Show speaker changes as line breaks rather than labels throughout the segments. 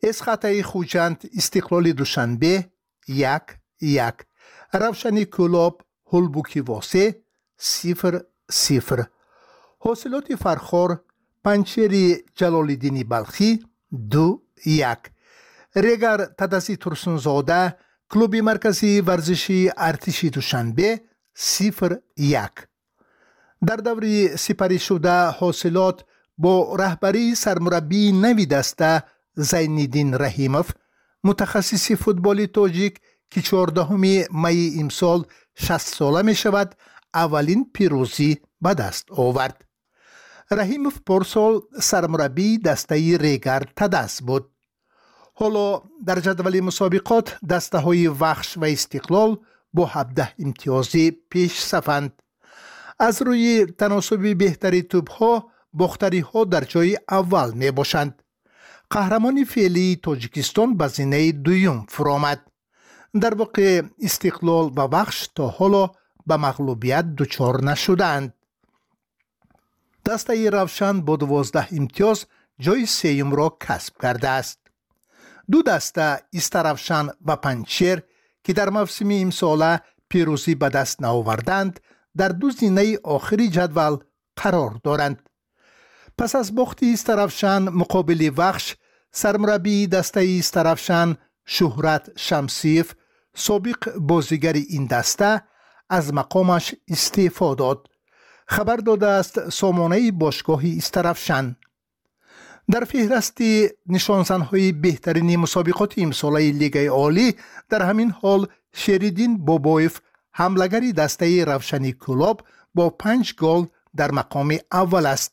اسخطای خوجند استقلال دوشنبه 1-1. روشن کلوب هلبوکی واسه 0-0. حاصلات فرخار پنچری جلال‌الدین بلخی 2-1. ریگر تدسی ترسونزاده کلوب مرکزی ورزشی ارتشی دوشنبه 0-1. در دوری سپری شده حاصلات با رهبری سرمربی نوی دسته زین‌الدین رحیموف متخصص فوتبال تاجیک که 14 می امسال 60 ساله می شود اولین پیروزی به دست آورد. رحیموف پارسال سرمربی دسته ریگر تدس بود. حالا در جدول مسابقات دسته های وخش و استقلال با 17 امتیازی پیش صفند. از روی تناسب بهتری توپ ها باختری ها در جای اول می باشند. قهرمان فعلی تاجیکستان به زینه دویم فرآمد. در واقع استقلال و وخش تا حالا به مغلوبیت دچار نشدند. دسته روشن با 12 امتیاز جای سوم را کسب کرده است. دو دسته استروشن و پنچر که در موسم امساله پیروزی به دست نآوردند در دو زینه آخری جدول قرار دارند. پس از باخت استروشن مقابل وخش، سرمربی دسته استروشن شهرت شمسیف سابق بازیگر این دسته از مقامش استعفا داد. خبر داده است سامانه باشگاه استروشن. در فهرست نشانزن‌های بهترین مسابقات امساله لیگ عالی در همین حال شریدین بابایف حملگری دسته روشنی کلوب با 5 گل در مقام اول است.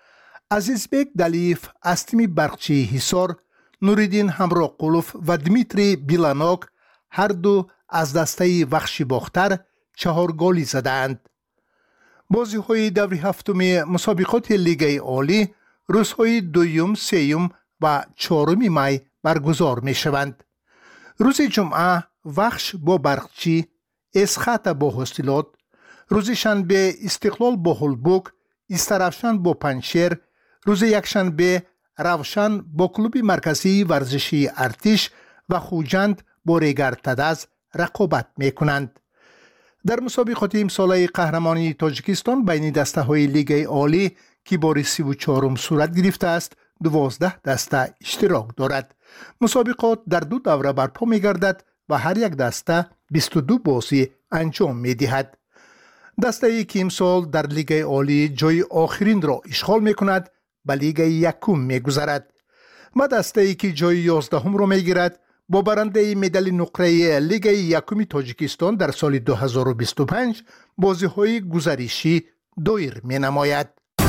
عزیزبک دلیف از تیم برقچی حصار، نوریدین همراقلوف و دمیتری بیلانوک هر دو از دسته وخش باختر 4 گلی زدند. بازی‌های دور هفتم مسابقات لیگ عالی روزهای دوم، سوم و چهارم می برگزار می شوند. روز جمعه وخش با برقچی، اسخط با حاصلات، روز شنبه استقلال با هلبوک، استروشن با پنچر، روز یکشنبه روشن با کلوب مرکزی ورزشی ارتش و خوجند با ریگر تدز رقابت می کنند. در مسابقات امساله قهرمانی تاجیکستان بین دسته های لیگ عالی که بار 34 صورت گرفته است 12 دسته اشتراک دارد. مسابقات در 2 دوره برپا می گردد و هر یک دسته 22 بازی انجام می دهد. دسته ای که امسال در لیگ عالی جای آخرین را اشغال می کند به لیگ یکم می گذرد و دسته ای که جای 11 را می گیرد با برنده مدال نقره لیگ یکم تاجیکستان در سال 2025 بازی های گزارشی دایر می نماید.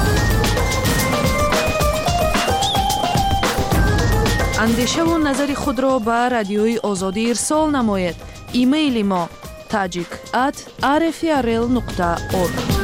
اندیشه و نظر خود را به رادیوی آزادی ارسال نماید. ایمیل ما tajik@rfrl.org.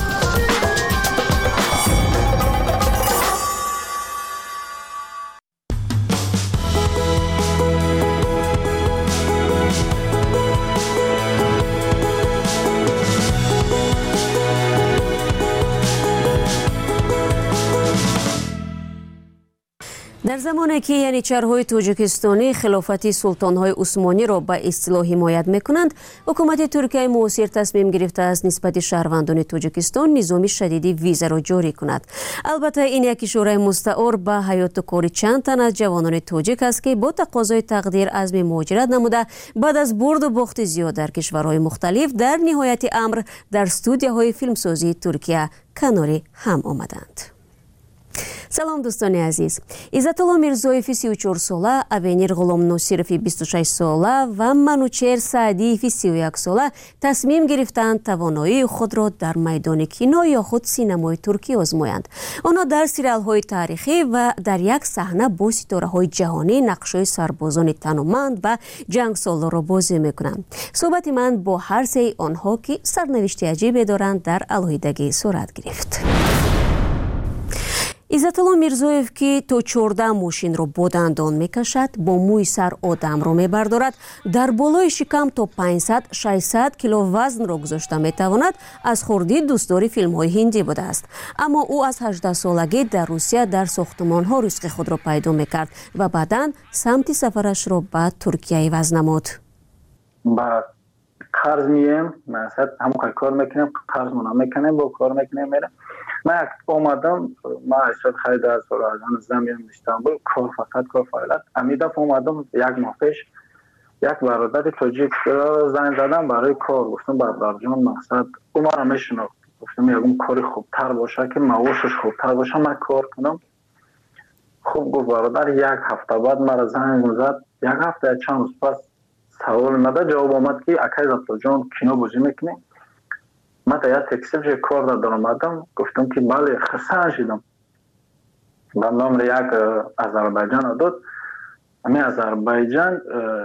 در زمانی که ینیچرهای تاجیکستانی خلافت سلطانهای عثمانی را به اصطلاح حمایت میکنند، حکومت ترکیه معاصر تصمیم گرفته است نسبت شهروندان تاجیکستان نظام شدیدی ویزا را جاری کند. البته این یک اشاره مستعار به حیات و کار چند تن از جوانان تاجیک است که با تقاضای تقدیر عزم مهاجرت نموده بعد از برد و باخت زیاد در کشورهای مختلف در نهایت امر در استودیوهای فیلمسازی ترکیه کنار هم آمدند. سلام دوستان عزیز. عزت‌الله میرزویف 34 ساله، اوینیر غلام ناصرف 26 ساله و منوچهر سعدی 31 ساله تصمیم گرفتند توانایی خود را در میدان کینو یا خود سینمای ترکی آزمایند. آنها در سریال‌های تاریخی و در یک صحنه با ستاره‌های جهانی نقش‌های سربازان تنومند و جنگسالار را بازی می‌کنند. صحبت من با هر سه آنها که سرنوشت عجیبی دارند در علیحدگی صورت گرفت. عزت‌الله میرزویف که تا 14 ماشین را با دندان میکشد، با موی سر آدم را میبردارد، در بالای شکم تا 500-600 کیلو وزن را گذاشته میتواند، از خردی دوستداری فیلم های هندی بوده است. اما او از 18 سالگی در روسیه در ساختمان ها رزق خود را پیدا میکرد و بعداً سمت سفرش را به ترکیه عوض نمود.
با قرض مییم، مثلا همون کار میکنیم، قرض مون میکنیم، با کار میکنیم میرم. من اومدم، ما اشتاد خرید از زمین استانبول، کار فقط کار فعالیت. امیدم اومدم یک ماه پیش یک برادر تاجیک زنگ زدم برای کار، گفتم برادر جان مقصد او ما را میشناخت، گفتم یکم کاری خوبتر باشه که معاشش خوبتر باشه من کار کنم. خوب گفت برادر. یک هفته بعد مرا زنگ زد، یک هفته چند روز پس سوال مده جواب آمد که اکای عزت‌الله جان کینو بازی میکنی؟ من تا یک تکسیل کار دادم آمدم، گفتم که بله خرسان شدم. و نام یک آذربایجان داد. همین آذربایجان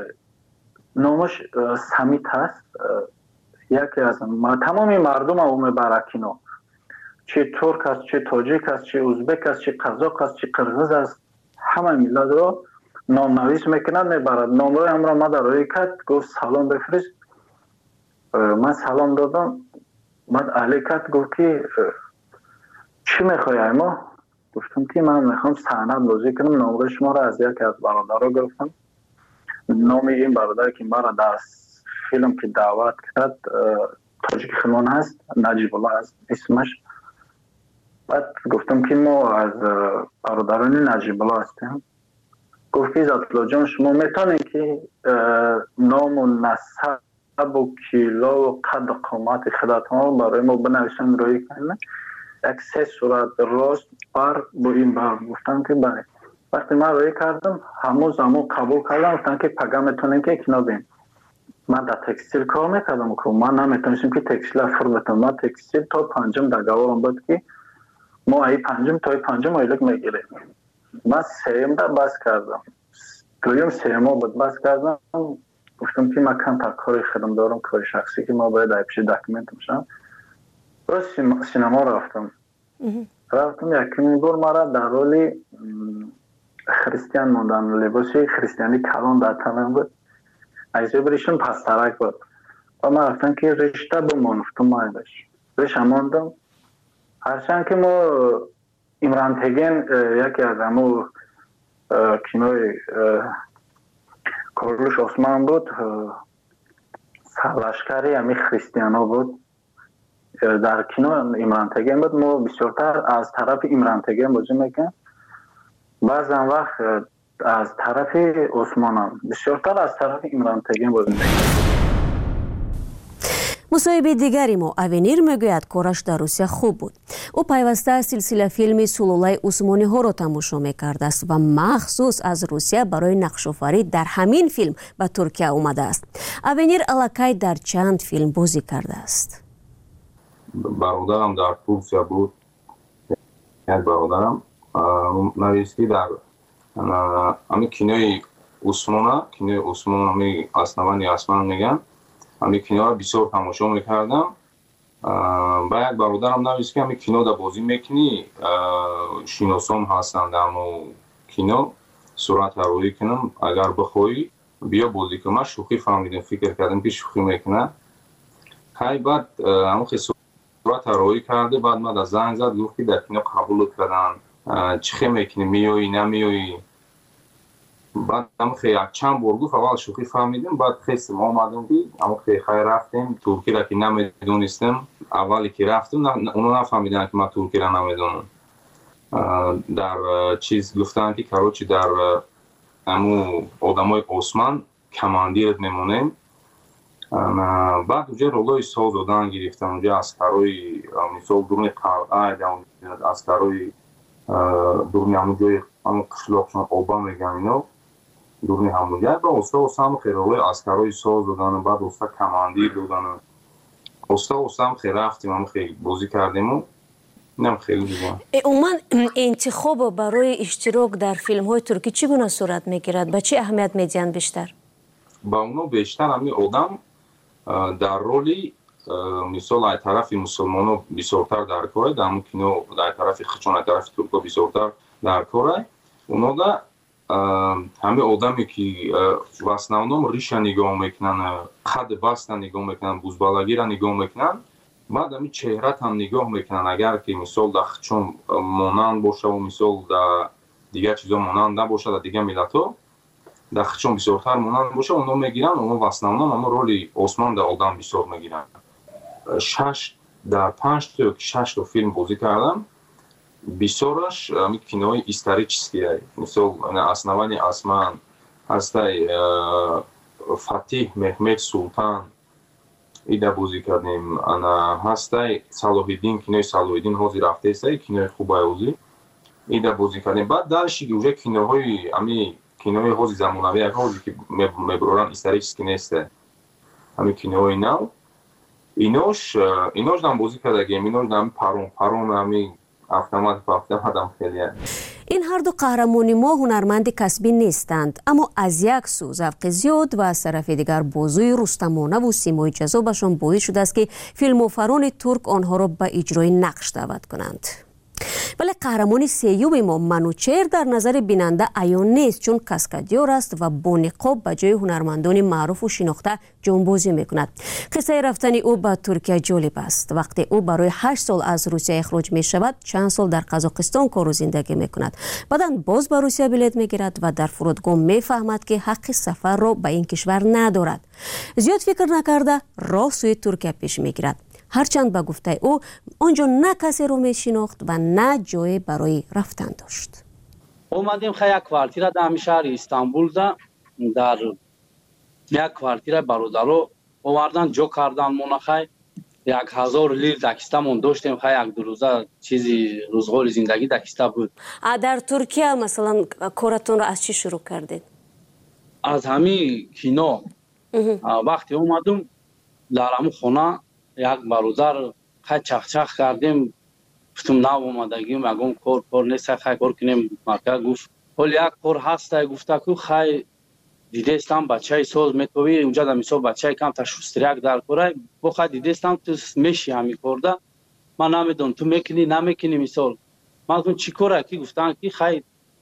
نامش سمیت هست، یکی از تمامی مردم او میبره کینو، چه ترک است، چه تاجیک است، چه ازبک است، چه قزاق است، چه قرغیز است، همه ملت رو نام نویس میکنند میبرد. نامروی هم را ما در روی کرد، گفت سلام بفرست. من سلام دادم، بعد علی کرد گفت که چی میخوای ما؟ گفتم که من میخوام صحنه بازی کنم. نامروی شما را از یکی از برادرها گرفتم. نام این برادر که ما را در فیلم که دعوت کرد تاجیک خیمان هست، نجیب الله هست اسمش. بعد گفتم که ما از برادران نجیب الله هستیم. گفت که عزت‌الله جان شما میتونین که نام و نسب و کیلو و قد و قامت خودتان برای ما بنویسن روی کنین، یک 3 صورت راست بر با این بر. گفتم که بله. وقتی من روی کردم همون قبول کردم، گفتن که پگه میتونین که کنا بین. من در تکستیل کار میکردم که من نمیتونستم که تکستیل فر بتونم. من تکستیل تا 5 در گوارم بود که ما ای 5 تا 5 ایلک میگیریم. من 3 در بس کردم، 2 بود بس کردم. گفتم که من کم تا کاری خودم دارم، کار شخصی که ما باید پیش داکیومنت میشم. باز سینما رفتم یکی بار مرا در رول خریستیان موندن، لباسی خریستیانی کلان در تنم بود، ایزه بریشون پسترک بود و من رفتم که رشته بمانفتم مایدش رشته ماندم. هرچند که ما امران تگین یکی از همو کینوی کارلوش عثمان بود، سرلشکری همی خریستیانا بود در کینو امران تگین بود. ما بسیارتر از طرف امران تگین بازی میکنم، بعضا وقت از طرف عثمان هم، بسیارتر از طرف امران تگین بازی میکنم.
مصاحبه دیگری ما اوینیر میگوید کارش در روسیه خوب بود. او پیوسته سلسله فیلم سلولای عثمانی ها را تماشا میکرده است و مخصوص از روسیه برای نقش‌آفرینی در همین فیلم به ترکیه آمده است. اوینیر الکی در چند فیلم بازی کرده است.
برادرم در ترکیه بود. یک برادرم نویسی در همین کینوی عثمان همین اسنوانی اسمان میگن. همین کینو را بسیار تماشا میکردم. با یک برادرم نویسی که همین کینو در بازی میکنی شیناسان هستند در مو کینو صورت روی کنم، اگر بخوایی بیا بازی کنم. من شوخی فهمیدم، فکر کردم که شوخی میکنه. های بعد همون صورت روی کرده، بعد من در زنگ زد گفت که در کینو قبول کردن، چی میکنی، میایی نمیایی. بعد هم خیلی چند بار گفت، اول شوخی فهمیدیم، بعد خیستم آمدم که اما خیلی رفتیم ترکی را که نمیدونستم. اولی که رفتم اونو نفهمیدن که من ترکی را نمیدونم. در چیز گفتن که کاروچی در همو آدمای عثمان کماندیرت میمونیم. بعد اونجا رولای ساز دادن گرفتم، اونجا اسکرای مثال دورنی قلعه، اسکرای دورنی همونجای همون قشلاقشان آبا میگن اینا دورنی همونجا. با استا هم خیلی رولای اسکرای ساز دادن، بعد استا کماندیر دادن. استا هم خیلی رفتیم، هم خیلی بازی کردیم و نم خیلی دیگه.
عموما انتخاب برای اشتراک در فیلم های ترکی چگونه صورت میگیرد؟ به چه اهمیت میدین بیشتر؟
با اونو بیشتر همین آدم در رولی мисол ай тарафи мусулмоно бисёртар дар кор дар кино дар тарафи хичон ай тарафи турко бисёртар дар кор унода ҳаме одаме ки в основном риша нигоҳ мекунанд қад баста нигоҳ мекунанд бузбалагира нигоҳ мекунанд баъд ами чеҳрат ҳам нигоҳ мекунанд агар ки мисол дар хичон монанд бошаву мисол дар дигар чизо монанд набошад дар дигар миллатҳо дар хичон бисёртар монанд бошад оно мегиранд оно в основном ҳамо роли осмон дар одам бисёр мегиранд 6 дар 5 ё 6 то филм бозӣ кардам бисёраш ами кинои исторические мисол основание осман ҳастай фатиҳ меҳмед султан ида бозӣ кардем ана ҳастай салоҳиддин кинои салоҳиддин ҳозир рафтаеста кинои хубай ҳозир ида бозӣ кардем баъд дарши уже киноҳои ами кинои ҳозир замонавӣ ҳозир ки мебуроранд исторически нест ами кинои нав инош дам бозӣ кардагем инош дам парон ами автомат хеле
ин ҳарду қаҳрамони мо ҳунарманди касбӣ нестанд аммо аз як сӯ завқи зиёд ва аз тарафи дигар бозӯи рустамонаву симои ҷазобашон боис шудааст ки филмофарони турк онҳоро ба иҷрои нақш даъват кунанд. вале қаҳрамони сеюми мо манучер дар назари бинанда аён нест чун каскадёр аст ва бо ниқоб ба ҷои ҳунармандони маъруфу шинохта ҷонбозӣ мекунад. қиссаи рафтани ӯ ба Туркия ҷолиб аст. вақте ӯ барои 8 сол аз Русия эхроҷ мешавад, чанд сол дар Қазоқистон кору зиндагӣ мекунад. баъдан боз ба Русия билет мегирад ва дар фурудгоҳ мефаҳмад ки ҳаққи сафарро ба ин кишвар надорад. зиёд фикр накарда роҳ сӯи Туркия пеш мегирад. ҳарчанд ба гуфтаи ӯ онҷо на касеро мешинохт ва на ҷое барои рафтан дошт.
омадем хай як квартира дар шаҳри Истанбулда дар як квартира бародаро овардан ҷо кардан мона хай 1000 лир дакистамон доштем хай як дурӯза чизи рӯзғори зиндагӣ дакиста буд.
дар Туркия масалан коратонро аз чӣ шурӯъ кардед?
аз ҳамин кино вақте омадум дар ҳамун хона як бародар хай чахчах кардем гуфтум нав омадагим ягон кор нест хай кор кунем мака гуфт ҳоли як кор ҳаста гуфта ку хай дидестам бачаи соз метови унҷа да мисол бачаи камта шустряк дар корай бо хай дидестам ту меши ҳамин корда ман намедонам ту мекунӣ намекунӣ мисол ман гуфтам чӣ кора ки гуфтан ки хай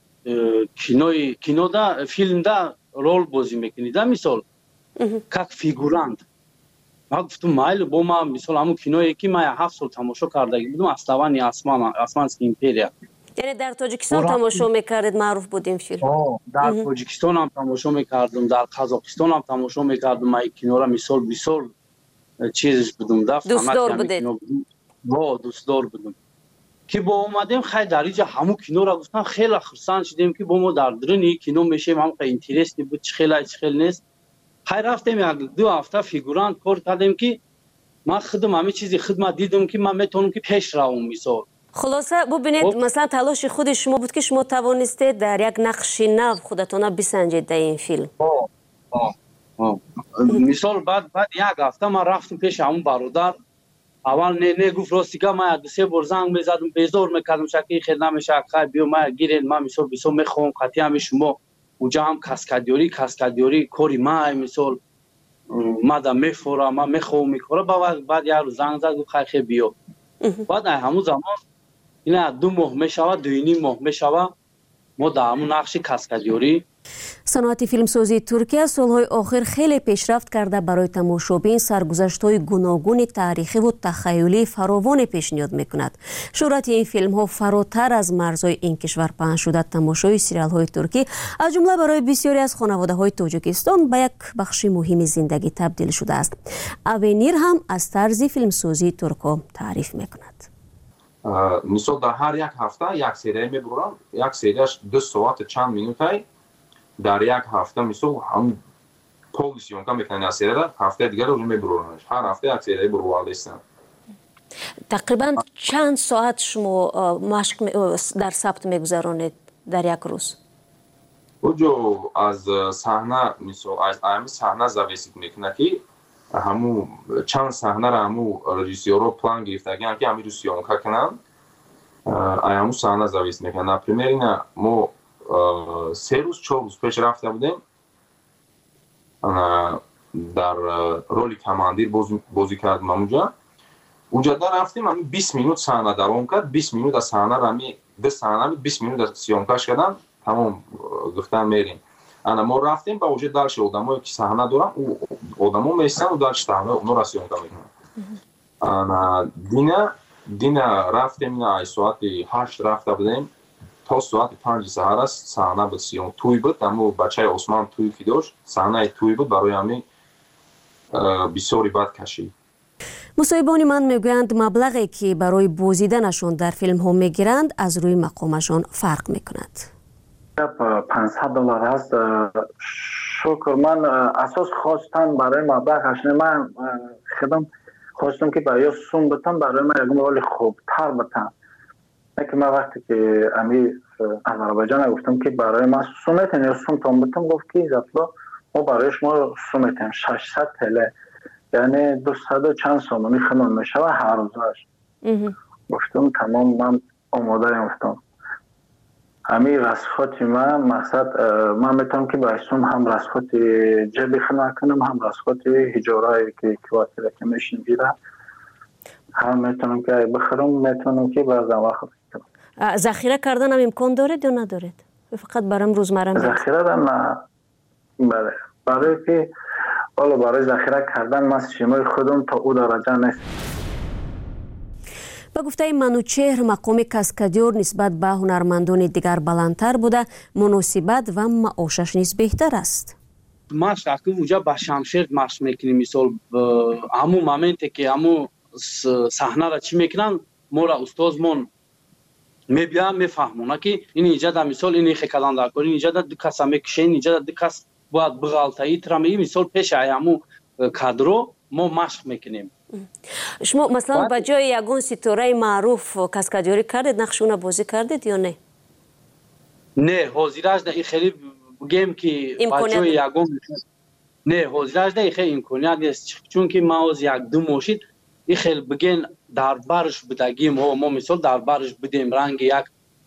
кинода филмда рол бозӣ мекунӣ да мисол как фигурант. ман гуфтам майли бо ман мисол ҳамун киное ки ман 7 сол тамошо кардаги будам Основание османская империя.
яъне дар Тоҷикистон тамошо мекардед? маъруф буд ин филм?
дар Тоҷикистон ҳам тамошо мекардам, дар Қазоқистон ҳам тамошо мекардам. ман кинора мисол бисёр чиз будам да
дӯстдор будед?
дӯстдор будам ки бо омадем хай дар инҷа ҳамун кинора гуфтам хеле хурсанд шудем ки бо мо дар дурини кино мешем ҳам хай интересни буд чӣ хел нест. хай рафтем як 2 ҳафта фигурант кор кардем ки ман худам ҳамин чизи хидмат дидам ки ман метавонам ки пеш равам мисол.
хулоса бубинед масалан талоши худи шумо буд ки шумо тавонистед дар як нақши нав худатона бисанҷед дар ин филм?
мисол баъд як ҳафта ман рафтам пеши ҳамун бародар. аввал не гуфт ростига ман як 2-3 бор занг мезадам безор мекардам шаки хел намешавад хай биё ман гиред ман мисол бисёр мехоҳам қатъи ҳами шумо уҷа ҳам каскадёрӣ кори май мисол мада мефора ман мехоҳам мекора баъд як рӯз занг зад гуфт хай хел биё. баъд ҳамун замон ина 2 моҳ мешава 2.5 моҳ мешава мо дар ҳамун нақши каскадёрӣ.
саноати филмсозии Туркия солҳои охир хеле пешрафт карда барои тамошобин саргузаштҳои гуногуни таърихиву тахайюлии фаровоне пешниҳод мекунад. шӯҳрати ин филмҳо фаротар аз марзҳои ин кишвар паҳн шуда тамошои сериалҳои туркӣ аз ҷумла барои бисёре аз хонаводаҳои Тоҷикистон ба як бахши муҳими зиндагӣ табдил шудааст. авенир ҳам аз тарзи филмсозии туркҳо таъриф мекунад.
мисол дар ҳар як ҳафта як серия мебурам, як серияш 2 соат чанд минутай дар як ҳафта мисол ҳам пол сиёнка мекунанд аз серияда ҳафтаи дигар уже мебуронанд. ҳар ҳафта як серия бурвардастанд.
тақрибан чанд соат шумо машқ дар сабт мегузаронед дар як рӯз?
оҷо аз саҳна мисол аз ами саҳна зависит мекунад ки ҳамун чанд саҳнара ҳамун режиссёро план гирифтагианд ки ҳамин рӯз сиёнка кунанд. ҳамун саҳна зависит мекунад. например ина мо 3 рӯз 4 рӯз пеш рафта будем در роли командир бозӣ кардем онҷа. Уҷада рафтем, 20 минут саҳна давом кард. 20 минут аз саҳна 20 минут аз сиёмкаш кардан, тамом гуфтан мерем. Ана мо рафтем ба уже дальше одамое ки саҳна дорам, одамо месан дальше саҳна онора сиёмка мекунам. Ана дина рафтем, ина ай соати 8 рафта будем, то соати 5 саҳар аст саҳна буд сиём туй буд, амо бачаи Осман туй ки дошт, саҳнаи туй буд, барои ҳамин бисёри бад кашид.
мусоҳибони ман мегӯянд маблағе ки барои бозиданашон дар филмҳо мегиранд аз рӯи мақомашон фарқ мекунад.
$500 аст. шукр, ман асос хостан барои маблағаш не, ман худам хостам ки ба ё сум бутам, барои ман ягон роли хубтар бутам. Неки ман вақте ки ами Азарбайҷон гуфтам ки барои ман сум метен ё сум том бутам, гуфт ки затло мо барои шумо сум метем 600 теле, яъне 200 чанд сомонӣ хунон мешава ҳар рӯзаш. гуфтам тамом, ман омодаем. гуфтам ҳамин расходи ман мақсад ман метавонам ки ба сум ҳам расходи ҷеби хина кунам, ҳам расходи иҷораи ки квартира ки мешингира ҳам метавонам ки бихӯрам, метавонам ки баъзан вақт
کنم. ذخیره کردن هم امکان دارید یا ندارید؟ فقط برام روزمره
ذخیره نه. بله. برای که حالا برای ذخیره کردن من شیمای خودم تا او درجه نیست.
با گفته منوچهر مقام کاسکادیور نسبت به هنرمندان دیگر بلندتر بوده، مناسبت و معاشش نیز بهتر است.
ما شاکی وجا با شمشیر مارش میکنیم، مثال همو مومنتی که همو صحنه را چی میکنن ما را استادمون میبیا میفهمونه که این ایجاد مثال این خکلان دار کنین ایجاد دو کس میکشین ایجاد دو کس باید بغالتایی ترمی مثال پیش همو کادرو ما مشق میکنیم.
شما مثلا با جای یگون ستاره معروف کاسکادیوری کردید، نقشونه بازی کردید یا نه؟
نه حاضرش نه، خیلی بگیم که با جای یگون نه حاضرش نه، خیلی امکانیت نیست، چون که ما از یک دو ماشین این خیلی بگین در برش بدگیم ما مثال در برش بدیم رنگ یک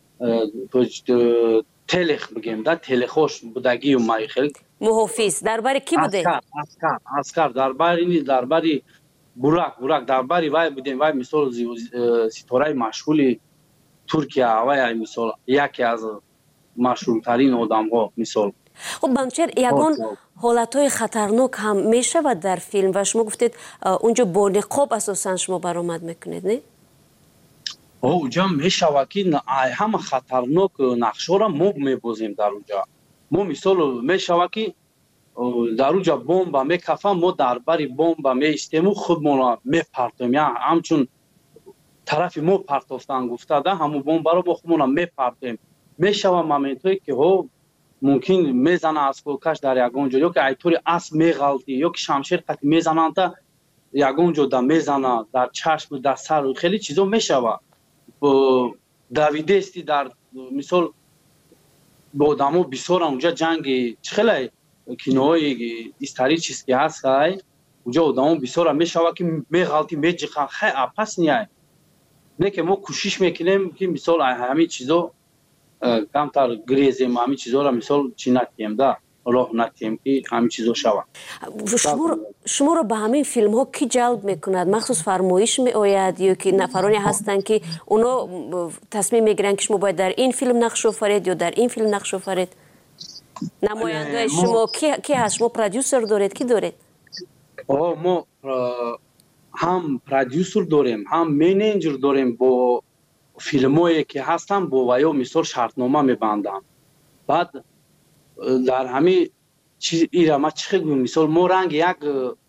تلخ بگیم در تلخوش بدگیم ما خیلی
محافظ درباره کی بوده؟
اسکر درباره براک درباره وای بودیم، وای مثال ستاره مشغول ترکیه وای مثال یکی از مشهورترین آدم‌ها مثال.
خب منوچهر یگان حالت‌های خطرناک هم میشود در فیلم و شما گفتید اونجا با نقاب اساساً شما برآمد میکنید نه؟
اونجا میشود که همه خطرناک نقش‌ها را ما میبازیم در اونجا. ما مثال میشود که در اونجا بمب میکفم، ما درباره بمب میستیم و خودمون را میپرتیم، یا همچون طرف ما پرتافتن گفته ده همون بمب را با خودمون را میپرتیم. میشود مومنتایی که ها ممکن میزنه از کلکش در یگان جا، یا که ایطوری اسب میغلطی، یا که شمشیر قطعی میزنن تا یگان جا در میزنه در چشم در سر، خیلی چیزا میشود. دویدستی در مثال با آدمو بسیار اونجا جنگ خیلی کینوهای استاری چیز که هست اونجا آدمو بسیار میشود که میغلطی میجخن، خیلی اپس نیای. نه که ما کوشش میکنیم که مثال همین چیزا کمتر گریزیم، همین چیزا را مثال چی نکنیم ده راه نکنیم که همین چیزا شود.
شما رو به همین فیلم ها کی جلب میکند؟ مخصوص فرمایش می آید یا که نفرانی هستن که اونا تصمیم میگیرن که شما باید در این فیلم نقش آفرید یا در این فیلم نقش آفرید؟ نماینده شما کی هست؟ شما پرودیوسر دارید؟ کی دارید؟
ما هم پرودیوسر داریم، هم منیجر داریم، با فیلمایی که هستن با ویا مثال شرطنامه میبندن. بعد در همین چیز ایرا ما چه گویم مثال ما رنگ یک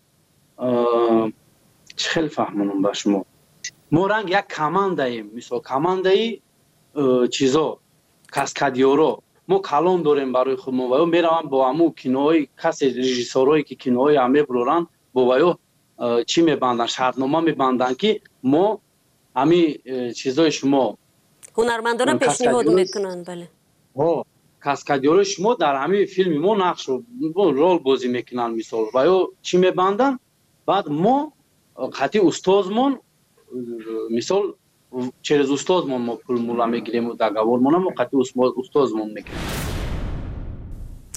چه فهمونم با شما، ما رنگ یک کمانداییم، مثال کماندایی چیزا کاسکادیورو ما کلان داریم برای خودمون و میروم با همون کینوهای کسی رژیسورایی که کینوهای همه برورن با ویا چی میبندن، شرطنامه میبندن که ما همین چیزای شما
هنرمندان پیشنهاد میکنن. بله
کاسکادیور شما در همین فیلم ما نقش رول بازی میکنن مثال و یا چی میبندن، بعد ما خاطی استادمون مثال через استادمون ما پول مولا میگیریم و دغاورمون ما خاطی استادمون میکنیم.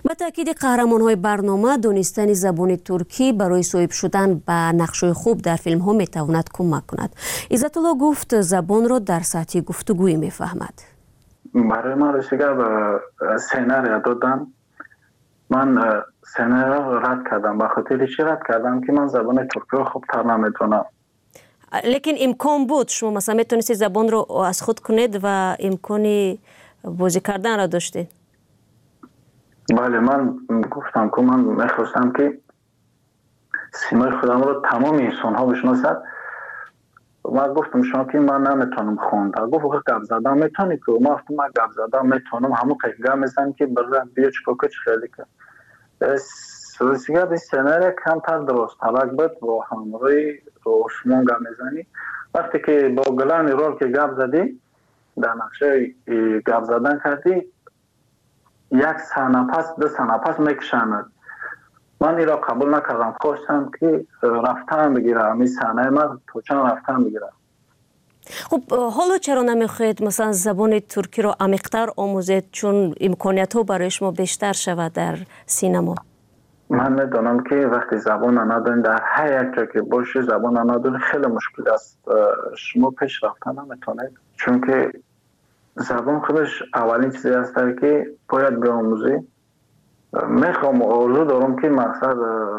ба таъкиди қаҳрамонҳои барнома донистани забони туркӣ барои соҳиб шудан ба нақшҳои хуб дар филмҳо метавонад кӯмак кунад. Иззатулло гуфт забонро дар сатҳи гуфтугӯӣ мефаҳмад.
барои ман рисига сценария додан. ман сценарияро рад кардам. ба хотири чӣ рад кардам ки ман забони туркиро хубтар наметонам.
лекин имкон буд шумо масалан метавонистед забонро аз худ кунед ва имкони бозӣ карданро доштед?
бале, ман гуфтам ки ман мехостам ки симаи худамро тамоми инсонҳо бишносад. ман гуфтам шумо ки ман наметонам хонда. гуфт гап задан метони ку? ман гуфтам ман гап задан метонам. ҳамон қайки гап мезанам ки бия чикока чӣ хеле ка. рисига би сценария камтар дуросталак буд. бо ҳамроҳи Осмон гап мезанӣ. вақте ки бо Гилани рол ки гап задӣ, дар нақшаи гап задан кардӣ, як санапас ду санапас мекушанад. ман инро қабул накардам. хостам ки рафтан бигирам. ин саҳнаи ман точан рафтан бигирам.
хуб, ҳоло чаро намехоҳед масалан забони туркиро амиқтар омӯзед, чун имкониятҳо барои шумо бештар шавад дар синемо?
ман медонам ки вақти забона надонӣ, дар ҳар як ҷо ки бошӣ забона надонӣ хеле мушкил аст. шумо пеш рафта наметавонед. чунки забон худаш аввалин чизе аст ки бояд биомӯзӣ. мехоҳам орзу дорам ки мақсад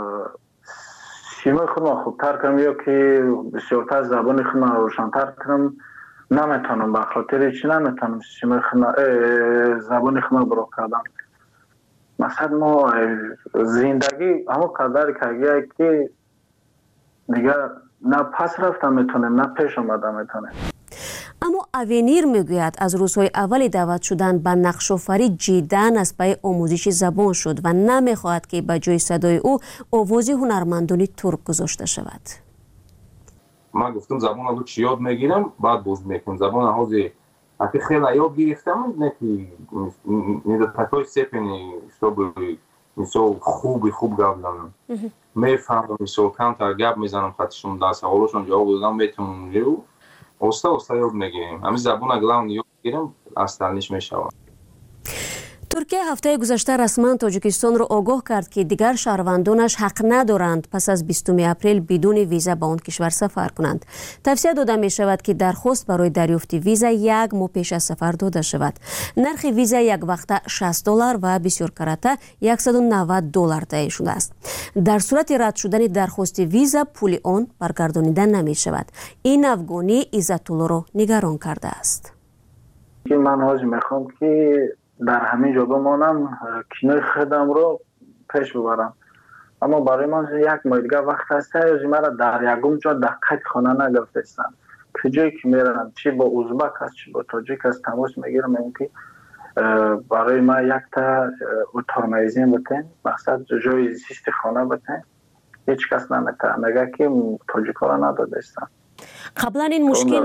симаи худам хубтар кунам ё ки бисёртар забони худам равшантар кунам. наметавонам. ба хотири чӣ наметавонам забони худам биро кардам. мақсад мо зиндагӣ ҳамон қадари кардия ки дигар на пас рафта метавонем, на пеш омада метавонем.
аммо Авенир мегӯяд аз рӯзҳои аввали даъват шудан ба нақшофарӣ ҷиддан аз пайи омӯзиши забон шуд ва намехоҳад ки ба ҷои садои ӯ овози ҳунармандони турк гузошта шавад.
ман гуфтам забона ду чӣ ёд мегирам, баъд боз мекунам. забона ҳозир аки хела ёд гирифтам, неки недатакои степени ҳисоби мисол хуб гап занам. мефаҳмам, мисол камтар гап мезанам, хатишон дар саволошон ҷавоб додам метавонам ҷу. оста ёд мегирем. ҳамин забона главни ёд мегирем, асталниш мешавад.
туркия ҳафтаи гузашта расман тоҷикистонро огоҳ кард ки дигар шаҳрвандонаш ҳақ надоранд пас аз 20 апрел бидуни виза ба он кишвар сафар кунанд. тавсия дода мешавад ки дархост барои дарёфти виза як моҳ пеш аз сафар дода шавад. нархи виза яквақта $60 ва бисёркарата $190 таъин шудааст. дар сурати рад шудани дархости виза пули он баргардонида намешавад. ин афғонӣ Иззатуллоро нигарон кардааст.
ман ҳозир мехоҳам ки дар ҳамин ҷо бимонам, кинои худамро пеш бибарам. аммо барои ман як моҳи дигар вақт аст, ё мара дар ягум ҷо даққати хона нагафтестан. куҷое ки мерам, чӣ бо узбак аст, чӣ бо тоҷик аст, тамос мегирам, мегӯям ки барои ман якта утормаизин битен, мақсад ҷои зисти хона битен. ҳеҷ кас наметавонад мегӯяд ки тоҷикоро надодестан.
қаблан ин мушкил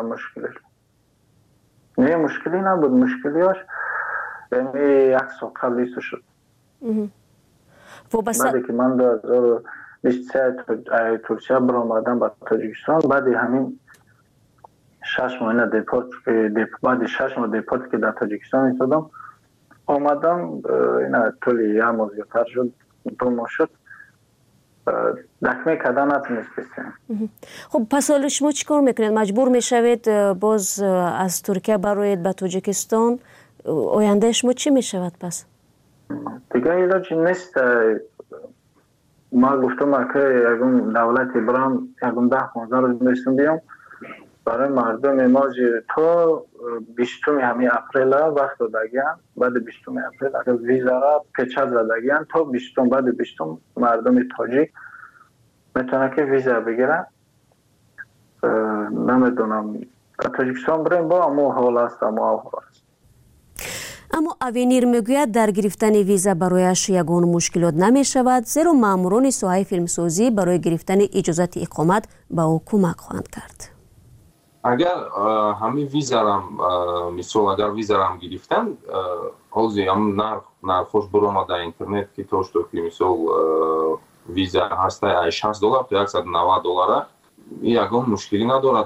не мушкилӣ набуд. мушкилиёш як сол қабли шуд. баъде ки ман 2023 туркия биромадам ба тоҷикистон, баъди ҳамин 6 моҳина баъди 6 моҳ депорт ки дар тоҷикистон истодам, омадам. ина тӯли як моҳ зиёдтар шуд, 2 моҳ шуд. дакме кардан натунистем.
хуб, пас ҳоло шумо чӣ кор мекунед? маҷбур мешавед боз аз Туркия бароед ба Тоҷикистон? ояндаи шумо чӣ мешавад пас?
дигар илоҷи нест. ман гуфтам ки ягон давлати бирам ягон 10-15 рӯз мешавам биём барои мардуми моҷи то 20 ҳамин апрела вақт додагиян. баъди 20 апрел агар визара печат задагиян, то 20 баъди 20 мардуми тоҷик метавонад ки виза бигирад. намедонам тоҷикистон бирем бо аммо ҳол аст, аммо аҳвол аст.
аммо Авенир мегӯяд дар гирифтани виза барояш ягон мушкилот намешавад, зеро маъмурони соҳаи филмсозӣ барои гирифтани иҷозати иқомат ба ӯ кӯмак хоҳанд кард.
агар ҳамин визарам мисол агар визарам гирифтан, ҳозир ҳамин нархош биромад дар интернет ки то што ки мисол виза ҳаста $60 то $190. ягон мушкилӣ надорад.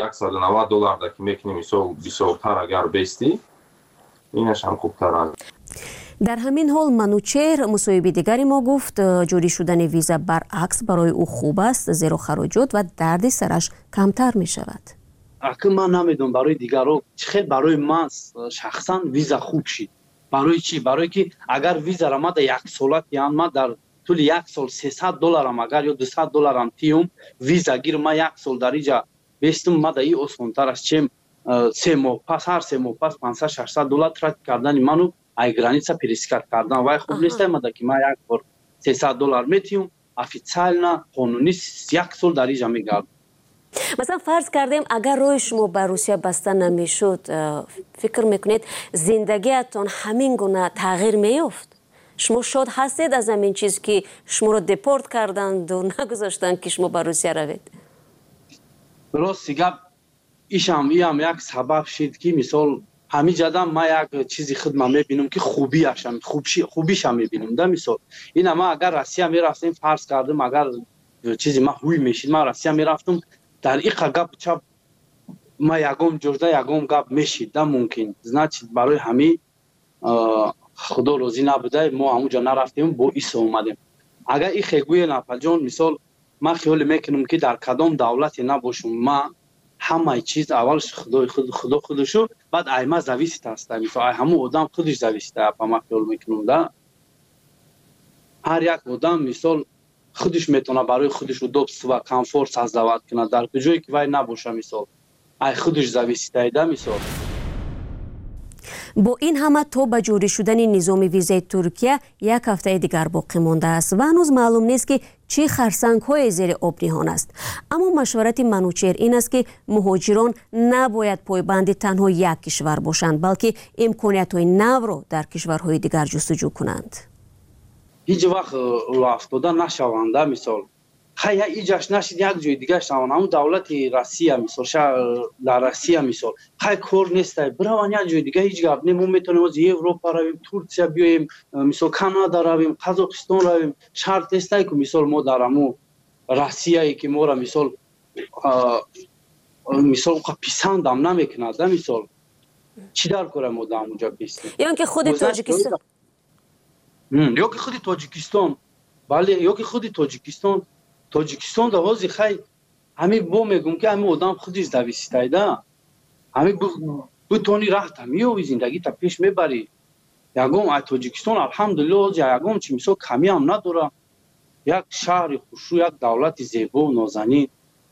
$190 ки мекунӣ мисол бисёртар агар бести, инаш ҳам хубтар аст.
در همین حال منوچهر مصاحبه دیگری ما گفت جاری شدن ویزا برعکس برای او خوب است، زیرا خراجات و درد سرش کمتر می شود.
اگه من نمیدونم برای دیگران چه، برای من شخصا ویزا خوب شد. برای چی؟ برای که اگر ویزا را ما در یک سالت یعنی ما در طول یک سال $300 هم اگر یا $200 هم تیم ویزا گیر ما یک سال در اینجا بیستم ما در این آسانتر است. چیم 3 ماه پس هر 3 ماه پس $500-600 ترک کردن منو ای گرانیسا پریسکات کردن وای خوب نیست ما که ما یک بار $300 میتیم افیциально قانونی یک سال در اینجا میگردم.
مثلا فرض کردیم اگر روی شما به روسیه بسته نمیشد، فکر میکنید زندگیتون همین گونه تغییر میافت؟ شما شاد هستید از همین چیز که شما رو دپورت کردند و نگذاشتن که شما به روسیه روید؟
راستی گپ ایشم یک سبب شد که مثال همین جدا ما یک چیزی خدمت میبینم که خوبیش هم میبینم. در مثال این ما اگر روسیه میرفتیم فرض کردم اگر چیزی ما هوی میشید ما روسیه میرفتم در این گپ چپ ما یگم جوجده یگم گپ میشید ده ممکن значит برای همین خدا روزی نبوده ما همونجا نرفتیم با ایسا اومدیم. اگر این خیگوی نپل جان مثال من خیال میکنم که در کدام دولتی نباشم ما همه چیز اولش خودشو بعد ایما زویست هسته مثلا همون آدم خودش زویسته اپا ما خیال میکنم ده هر یک آدم مثال خودش میتونه برای خودش دوست و کامفورت سازدوات کنه در کجایی که وای نباشه مثال ای خودش زویسته ده مثال.
با این همه تا به جوری شدن نظام ویزای ترکیه یک هفته دیگر باقی مانده است و هنوز معلوم نیست که چه خرسنگ های زیر آب نهان است. اما مشورت منوچهر این است که مهاجران نباید پایبند تنها یک کشور باشند بلکه امکانیت های نو را در کشورهای دیگر جستجو کنند.
هیچ وقت افتاده نشوند مثال خیلی ایجاش نشید یک جای دیگه شوند همون دولت روسیه مثال در روسیه مثال خیلی کار نیست بروان یک جای دیگه هیچ گپ نیم میتونیم از اروپا رویم ترکیه بیایم مثال کانادا رویم قزاقستان رویم شرط نیست که مثال ما در همون روسیه که ما را مثال پسند هم نمیکنه مثال چی در کاره ما در اونجا بیستیم
یا که خود تاجیکستان
یا که خود تاجیکستان بله یا که خود تاجیکستان در حوزه خیلی همین با میگم که همین آدم خودش دویسته ده همین بتونی راه تمیوی زندگی تا پیش میبری یکم تاجیکستان الحمدلله یکم چی مثلا کمی هم نداره یک شهر خوشو یک دولت زیبا و نازنین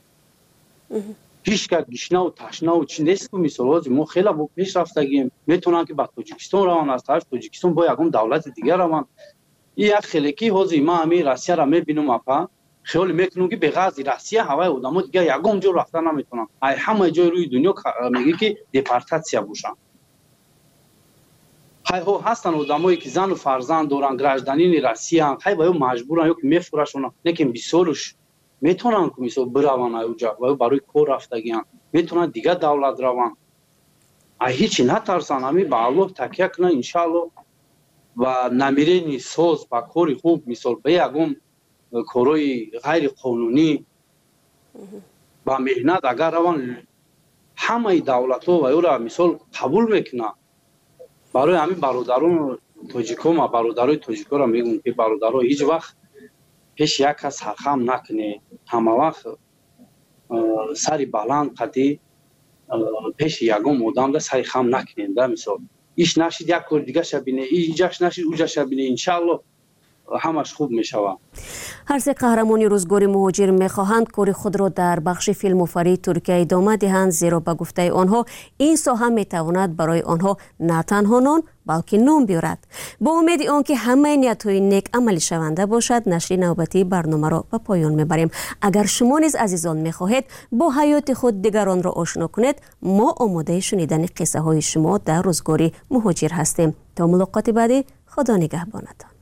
هیچ که گشنه و تشنه و چی نیست که مثلا ما خیلی با پیش رفتگیم میتونن که با تاجیکستان روان از طرف تاجیکستان با یکم دولت دیگر روان این یک خیلی حوزه ما همین روسیه را میبینم اپا خیال میکنم که به غاز روسیه هوای آدم‌ها دیگه یگم جور رفتن نمیتونن ای همه جای روی دنیا میگه که دپارتاسیا باشن های ها هستن آدمایی که زن و فرزند دارن گراجدانین روسیه هم های باید مجبورن یا که میفروشن لیکن بیسالش میتونن که مثلا بروان اونجا و برای کار رفتگیان میتونن دیگه دولت روان ای هیچی نترسن همین به الله تکیه کنن انشالله و نمیرینی ساز با کاری خوب مثال به یگم کارهای غیر قانونی با مهنت اگر روان همه دولت ها و او را مثال قبول میکنه برای همین برادران تاجیکا ما برادرای تاجیکا را میگم که برادرها هیچ وقت پیش یک کس سرخم نکنه همه وقت سری بلند قدی پیش یگم آدم را سری خم نکنه در مثال ایش نشید یک کار دیگه شبینه ایجاش نشید اوجا شبینه انشالله همش خوب میشود.
هر سه قهرمانی روزگار مهاجر میخواهند کار خود را در بخش فیلم‌آفرینی ترکیه ادامه دهند زیرا به گفته آنها این ساحه میتواند برای آنها نه تنها نان بلکه نام بیارد. با امید آنکه همه نیت‌های نیک عملی شونده باشد نشر نوبتی برنامه را به پایان میبریم. اگر شما نیز عزیزان میخواهید با حیات خود دیگران را آشنا کنید ما آماده شنیدن قصه های شما در روزگار مهاجر هستیم. تا ملاقات بعدی خدا نگهبانتان.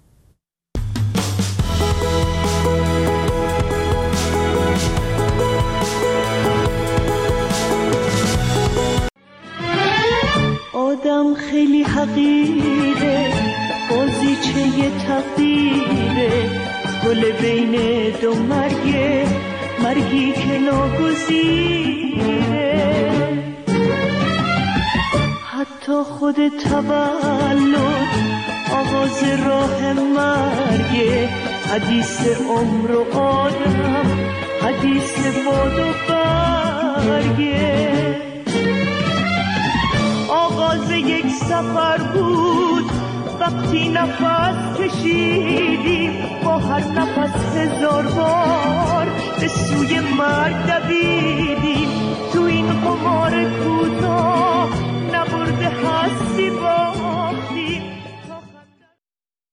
آدم خیلی حقیره بازیچه تقدیره گل بین دو مرگی که ناگزیره حتی خود تولد آغاز راه مرگ، حدیث عمر و آدم، حدیث باد و برگه. آغاز یک سفر بود وقتی نفس کشیدیم، با هر نفس 1000 بار به سوی مرگ دویدیم. تو این قمار کوتاه نبرده هستی با